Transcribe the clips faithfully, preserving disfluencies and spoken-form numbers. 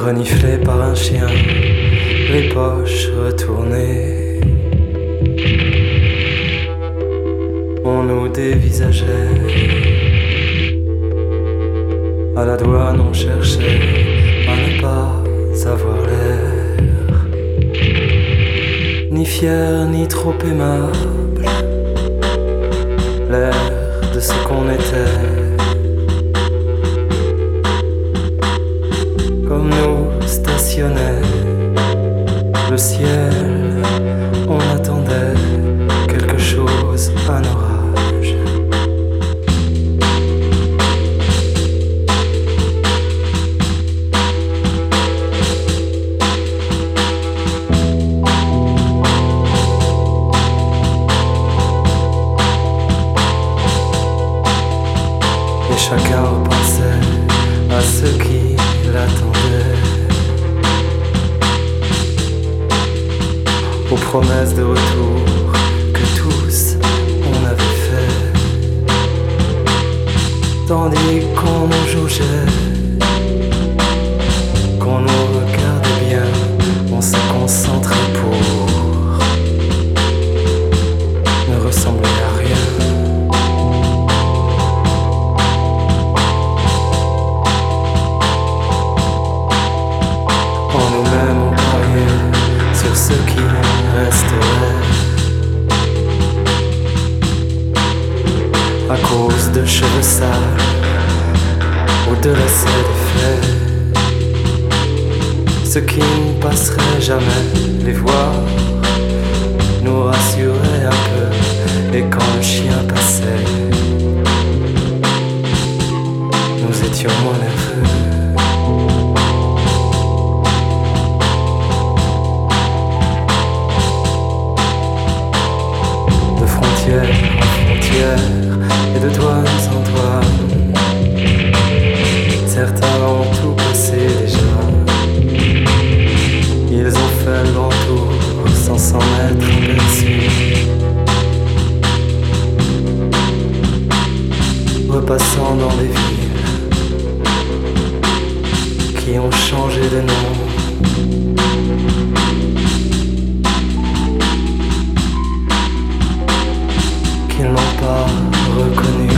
reniflés par un chien, les poches retournées. On nous dévisageait. À la douane on cherchait à ne pas avoir l'air ni fier ni trop aimable, l'air de ce qu'on était. Comme nous stationnait le ciel, on attendait quelque chose, un orage. Et chacun repensait à ce qui l'attendait, aux promesses de retour que tous on avait fait, tandis qu'on nous jaugeait, qu'on nous regardait bien, on se concentrait pour ne ressembler à rien. Ce qui resterait à cause de cheveux sales ou de lacets défaits, ce qui ne passerait jamais, les voir nous rassurait un peu. Et quand le chien passait, nous étions moins nerveux. En frontière et de douane en douane, certains ont tout passé déjà. Ils ont fait le grand tour sans s'en être aperçus, repassant dans des villes qui ont changé de nom. Qu'ils n'ont pas reconnu.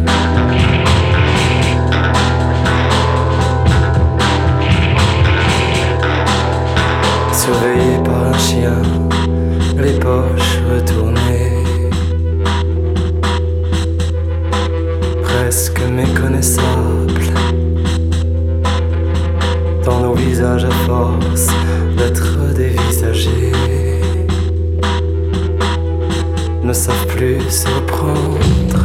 Surveillés par un chien, les poches retournées, presque méconnaissables dans nos visages à force d'être dévisagés, ne savent plus se reprendre.